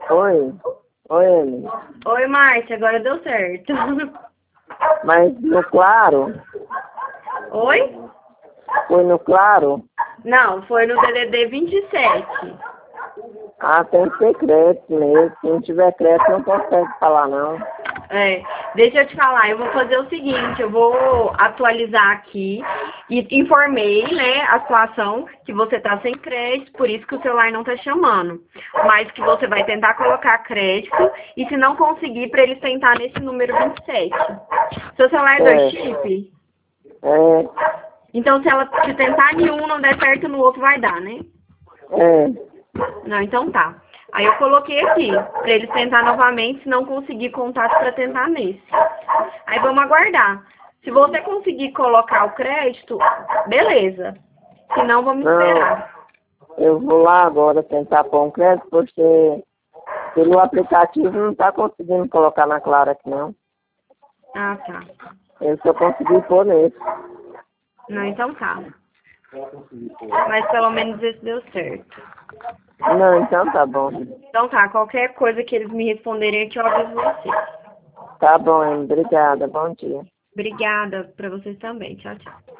Oi. Oi, Emily. Oi, Márcia, agora deu certo. Mas no claro? Oi? Foi no claro? Não, foi no DDD 27. Ah, tem que ter crédito mesmo. Se não tiver crédito, não consegue falar, não. É, deixa eu te falar, eu vou fazer o seguinte, eu vou atualizar aqui e informei, né, a situação que você tá sem crédito, por isso que o celular não tá chamando. Mas que você vai tentar colocar crédito e se não conseguir, para eles tentar nesse número 27. Seu celular é dois É. chip? É. Então se tentar em um não der certo, no outro vai dar, né? É. Não, então tá. Aí eu coloquei aqui, pra eles tentar novamente, se não conseguir contato pra tentar nesse. Aí vamos aguardar. Se você conseguir colocar o crédito, beleza. Se não, vamos Não, esperar. eu vou lá agora tentar pôr um crédito, porque pelo aplicativo não está conseguindo colocar na Clara aqui, não. Ah, tá. Eu só consegui pôr nesse. Não, então tá. Mas pelo menos esse deu certo. Não, então tá bom. Então tá, qualquer coisa que eles me responderem aqui, eu aviso você. Tá bom, Emily. Obrigada. Bom dia. Obrigada pra vocês também. Tchau, tchau.